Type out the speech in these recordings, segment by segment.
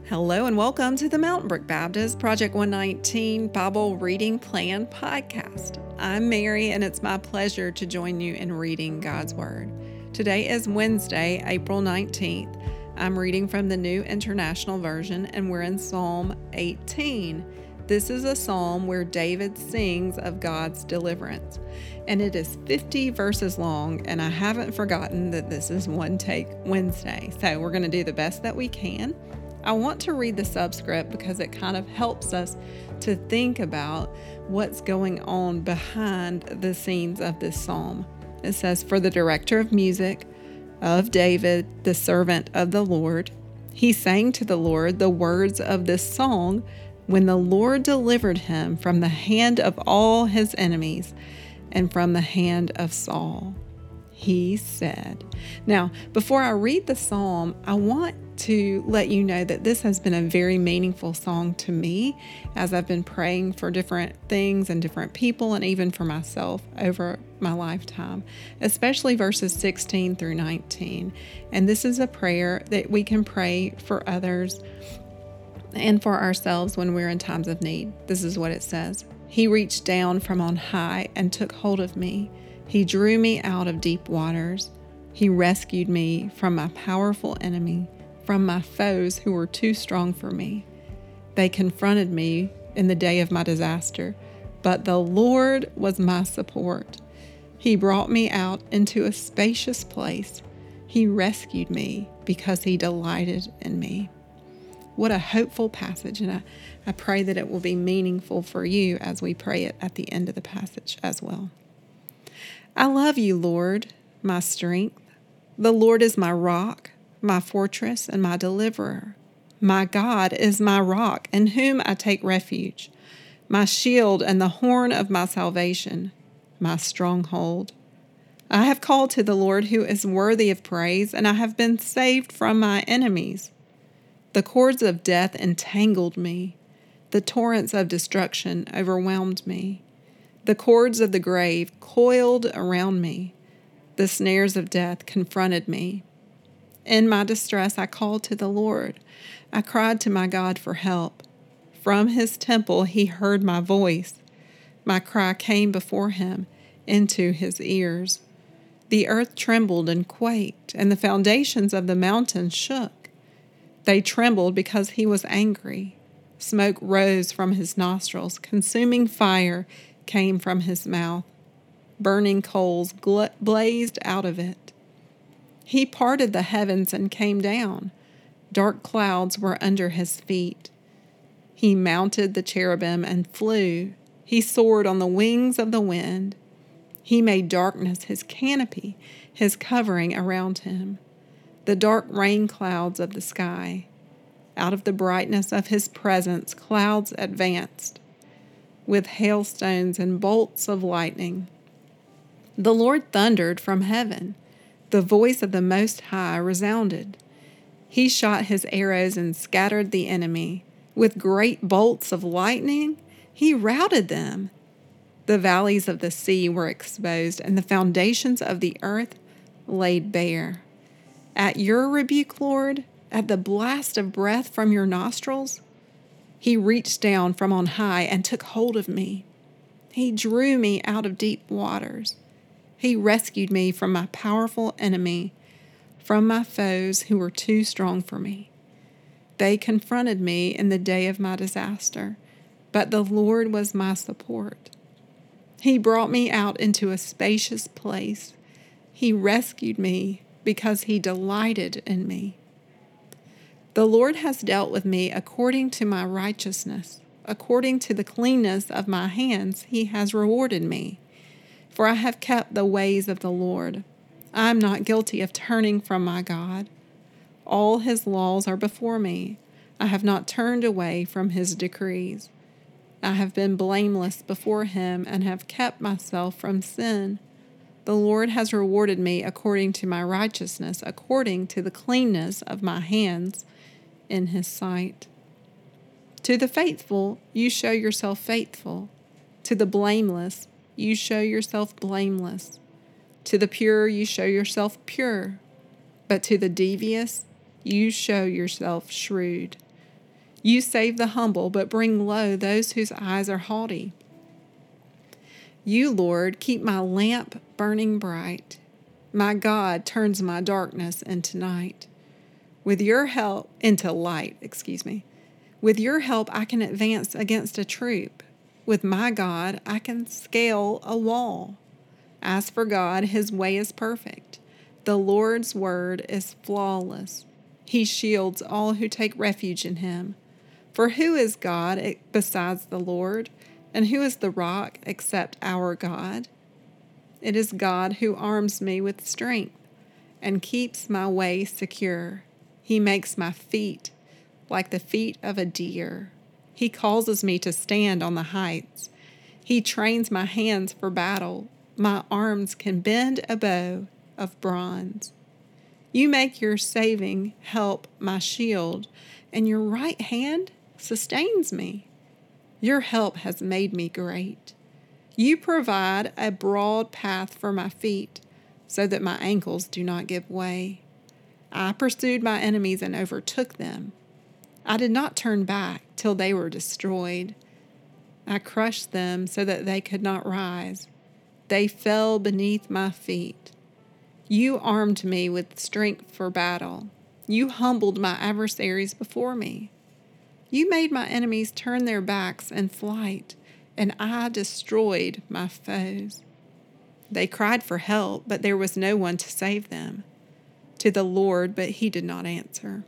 Hello and welcome to the Mountain Brook Baptist Project 119 Bible Reading Plan podcast. I'm Mary and it's my pleasure to join you in reading God's Word. Today is Wednesday, April 19th. I'm reading from the New International Version and we're in Psalm 18. This is a psalm where David sings of God's deliverance, and it is 50 verses long, and I haven't forgotten that this is One Take Wednesday, so we're going to do the best that we can. I want to read the subscript because it kind of helps us to think about what's going on behind the scenes of this psalm. It says, "For the director of music of David, the servant of the Lord, he sang to the Lord the words of this song when the Lord delivered him from the hand of all his enemies and from the hand of Saul. He said." Now, before I read the psalm, I want to let you know that this has been a very meaningful song to me as I've been praying for different things and different people and even for myself over my lifetime, especially verses 16 through 19. And this is a prayer that we can pray for others and for ourselves when we're in times of need. This is what it says. "He reached down from on high and took hold of me. He drew me out of deep waters. He rescued me from my powerful enemy, from my foes who were too strong for me. They confronted me in the day of my disaster, but the Lord was my support. He brought me out into a spacious place. He rescued me because he delighted in me." What a hopeful passage, and I pray that it will be meaningful for you as we pray it at the end of the passage as well. "I love you, Lord, my strength. The Lord is my rock, my fortress, and my deliverer. My God is my rock, in whom I take refuge, my shield and the horn of my salvation, my stronghold. I have called to the Lord who is worthy of praise, and I have been saved from my enemies. The cords of death entangled me. The torrents of destruction overwhelmed me. The cords of the grave coiled around me. The snares of death confronted me. In my distress, I called to the Lord. I cried to my God for help. From his temple, he heard my voice. My cry came before him into his ears. The earth trembled and quaked, and the foundations of the mountains shook. They trembled because he was angry. Smoke rose from his nostrils. Consuming fire came from his mouth. Burning coals blazed out of it. He parted the heavens and came down. Dark clouds were under his feet. He mounted the cherubim and flew. He soared on the wings of the wind. He made darkness his canopy, his covering around him. The dark rain clouds of the sky. Out of the brightness of his presence, clouds advanced with hailstones and bolts of lightning. The Lord thundered from heaven. The voice of the Most High resounded. He shot his arrows and scattered the enemy. With great bolts of lightning, he routed them. The valleys of the sea were exposed, and the foundations of the earth laid bare. At your rebuke, Lord, at the blast of breath from your nostrils, he reached down from on high and took hold of me. He drew me out of deep waters. He rescued me from my powerful enemy, from my foes who were too strong for me. They confronted me in the day of my disaster, but the Lord was my support. He brought me out into a spacious place. He rescued me because he delighted in me. The Lord has dealt with me according to my righteousness. According to the cleanness of my hands, he has rewarded me. For I have kept the ways of the Lord. I am not guilty of turning from my God. All his laws are before me. I have not turned away from his decrees. I have been blameless before him and have kept myself from sin. The Lord has rewarded me according to my righteousness, according to the cleanness of my hands in his sight. To the faithful, you show yourself faithful. To the blameless, you show yourself blameless. To the pure, you show yourself pure. But to the devious, you show yourself shrewd. You save the humble, but bring low those whose eyes are haughty. You, Lord, keep my lamp burning bright. My God turns my darkness into night. With your help, into light, With your help, I can advance against a troop. With my God, I can scale a wall. As for God, his way is perfect. The Lord's word is flawless. He shields all who take refuge in him. For who is God besides the Lord? And who is the rock except our God? It is God who arms me with strength and keeps my way secure. He makes my feet like the feet of a deer. He causes me to stand on the heights. He trains my hands for battle. My arms can bend a bow of bronze. You make your saving help my shield, and your right hand sustains me. Your help has made me great. You provide a broad path for my feet, so that my ankles do not give way. I pursued my enemies and overtook them. I did not turn back till they were destroyed. I crushed them so that they could not rise. They fell beneath my feet. You armed me with strength for battle. You humbled my adversaries before me. You made my enemies turn their backs in flight, and I destroyed my foes. They cried for help, but there was no one to save them. To the Lord, but he did not answer.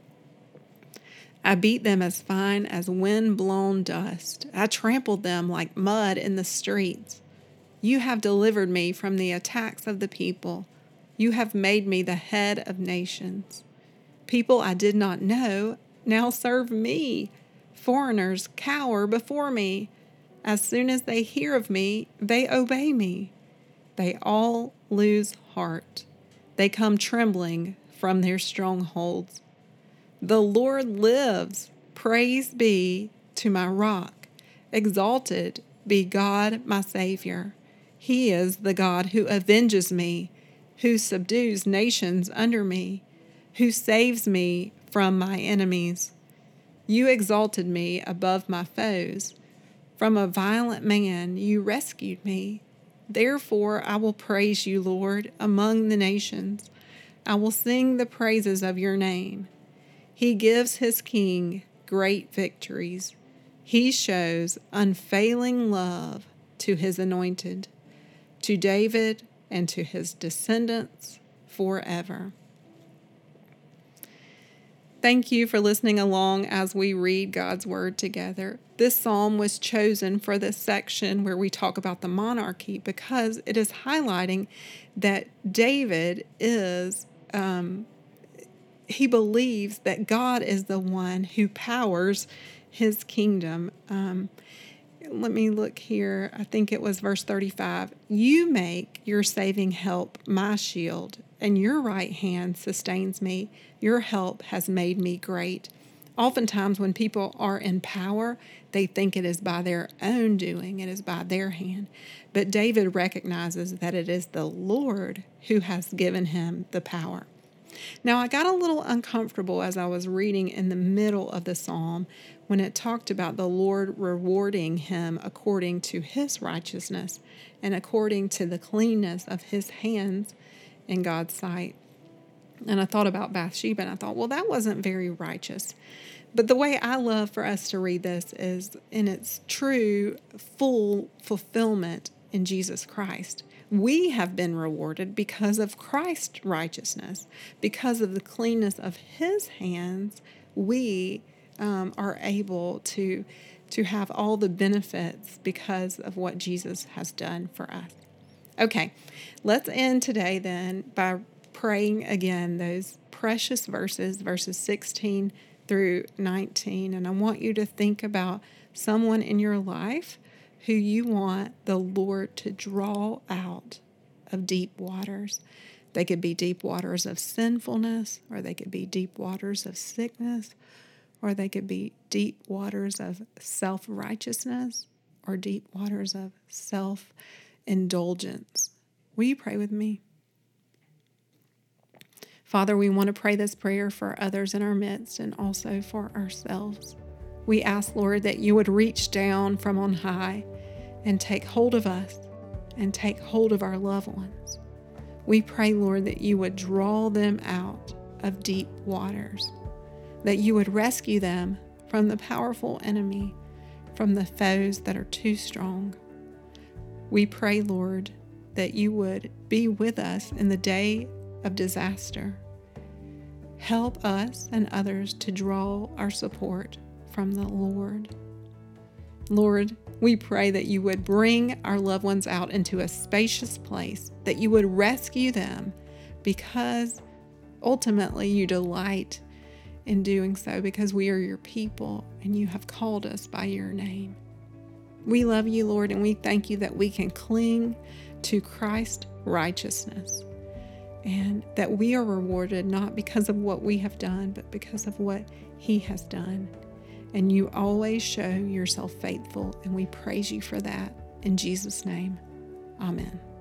I beat them as fine as wind-blown dust. I trampled them like mud in the streets. You have delivered me from the attacks of the people. You have made me the head of nations. People I did not know now serve me. Foreigners cower before me. As soon as they hear of me, they obey me. They all lose heart. They come trembling from their strongholds. The Lord lives. Praise be to my rock. Exalted be God, my Savior. He is the God who avenges me, who subdues nations under me, who saves me from my enemies. You exalted me above my foes. From a violent man you rescued me. Therefore I will praise you, Lord, among the nations. I will sing the praises of your name. He gives his king great victories. He shows unfailing love to his anointed, to David and to his descendants forever. Thank you for listening along as we read God's Word together. This psalm was chosen for this section where we talk about the monarchy because it is highlighting that David he believes that God is the one who powers his kingdom. Let me look here. I think it was verse 35. You make your saving help my shield, and your right hand sustains me. Your help has made me great. Oftentimes when people are in power, they think it is by their own doing, it is by their hand. But David recognizes that it is the Lord who has given him the power. Now, I got a little uncomfortable as I was reading in the middle of the psalm when it talked about the Lord rewarding him according to his righteousness and according to the cleanness of his hands in God's sight. And I thought about Bathsheba, and I thought, well, that wasn't very righteous. But the way I love for us to read this is in its true, full fulfillment in Jesus Christ. We have been rewarded because of Christ's righteousness, because of the cleanness of his hands. We are able to have all the benefits because of what Jesus has done for us. Okay, let's end today then by praying again those precious verses 16 through 19. And I want you to think about someone in your life who you want the Lord to draw out of deep waters. They could be deep waters of sinfulness, or they could be deep waters of sickness, or they could be deep waters of self-righteousness, or deep waters of self-indulgence. Will you pray with me? Father, we want to pray this prayer for others in our midst and also for ourselves. We ask, Lord, that you would reach down from on high and take hold of us and take hold of our loved ones. We pray, Lord, that you would draw them out of deep waters, that you would rescue them from the powerful enemy, from the foes that are too strong. We pray, Lord, that you would be with us in the day of disaster. Help us and others to draw our support from the Lord. Lord, we pray that you would bring our loved ones out into a spacious place, that you would rescue them, because ultimately you delight in doing so, because we are your people and you have called us by your name. We love you, Lord, and we thank you that we can cling to Christ's righteousness, and that we are rewarded not because of what we have done, but because of what he has done. And you always show yourself faithful, and we praise you for that. In Jesus' name, amen.